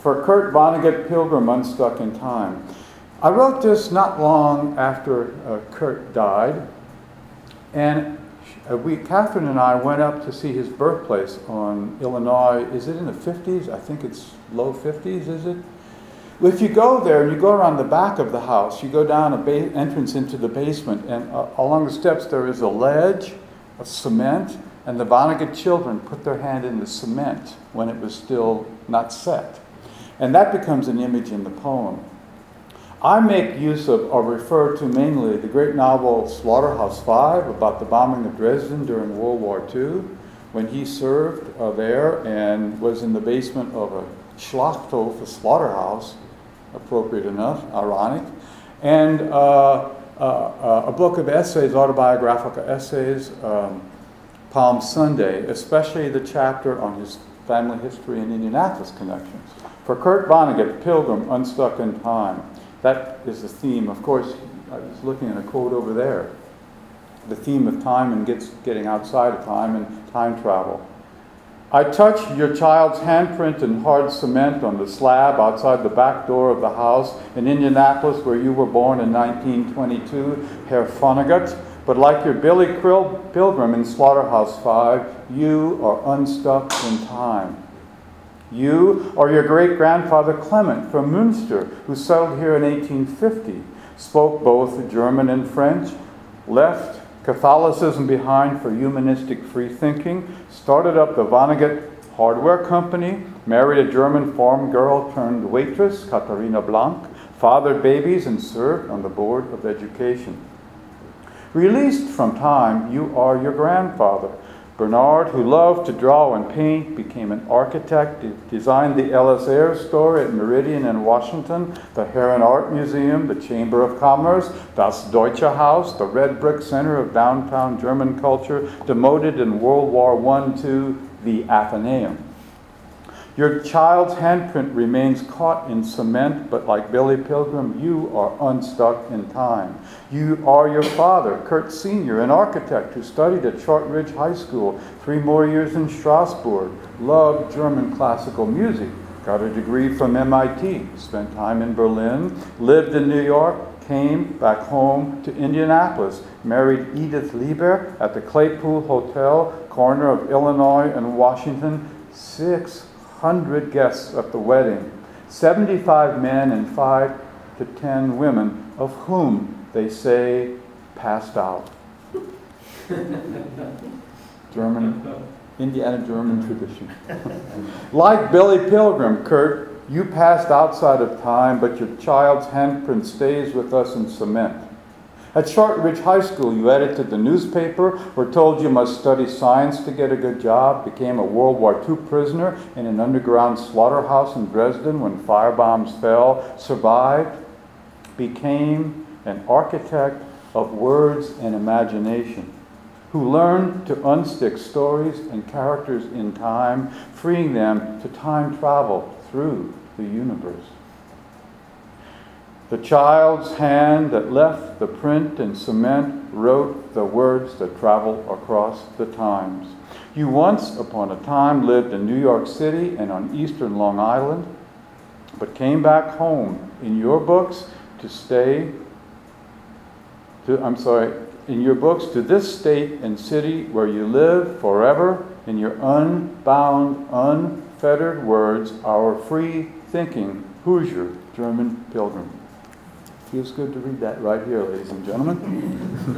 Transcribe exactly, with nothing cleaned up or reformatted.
For Kurt Vonnegut, Pilgrim Unstuck in Time. I wrote this not long after uh, Kurt died, and uh, we, Catherine and I went up to see his birthplace on Illinois. Is it in the fifties? I think it's low fifties, is it? Well, if you go there and you go around the back of the house, you go down a ba- entrance into the basement, and uh, along the steps there is a ledge of cement, and the Vonnegut children put their hand in the cement when it was still not set. And that becomes an image in the poem. I make use of, or refer to mainly, the great novel Slaughterhouse-Five about the bombing of Dresden during World War Two, when he served uh, there and was in the basement of a Schlachthof, a slaughterhouse, appropriate enough, ironic, and uh, uh, uh, a book of essays, autobiographical essays, um, Palm Sunday, especially the chapter on his family history and Indianapolis connections. For Kurt Vonnegut, Pilgrim Unstuck in Time. That is the theme. Of course, I was looking at a quote over there. The theme of time and gets, getting outside of time and time travel. I touch your child's handprint in hard cement on the slab outside the back door of the house in Indianapolis where you were born in nineteen twenty-two, Herr Vonnegut. But like your Billy Krill Pilgrim in Slaughterhouse-Five, you are unstuck in time. You or your great-grandfather Clement from Münster, who settled here in eighteen fifty, spoke both German and French, left Catholicism behind for humanistic free thinking, started up the Vonnegut Hardware Company, married a German farm girl turned waitress, Katharina Blank, fathered babies, and served on the Board of Education. Released from time, you are your grandfather. Bernard, who loved to draw and paint, became an architect, de- designed the Ellis Air store at Meridian in Washington, the Heron Art Museum, the Chamber of Commerce, Das Deutsche Haus, the red brick center of downtown German culture, demoted in World War One to the Athenaeum. Your child's handprint remains caught in cement, but like Billy Pilgrim, you are unstuck in time. You are your father, Kurt Senior, an architect who studied at Shortridge High School, three more years in Strasbourg, loved German classical music, got a degree from M I T, spent time in Berlin, lived in New York, came back home to Indianapolis, married Edith Lieber at the Claypool Hotel, corner of Illinois and Washington, six hundred guests at the wedding, seventy-five men and five to ten women, of whom they say passed out. German, Indiana German tradition. Like Billy Pilgrim, Kurt, you passed outside of time, but your child's handprint stays with us in cement. At Shortridge High School, you edited the newspaper, were told you must study science to get a good job, became a World War Two prisoner in an underground slaughterhouse in Dresden when firebombs fell, survived, became an architect of words and imagination, who learned to unstick stories and characters in time, freeing them to time travel through the universe. The child's hand that left the print in cement wrote the words that travel across the times. You once upon a time lived in New York City and on eastern Long Island, but came back home in your books to stay, to, I'm sorry, in your books to this state and city where you live forever in your unbound, unfettered words, our free thinking Hoosier German Pilgrim. Feels good to read that right here, ladies and gentlemen.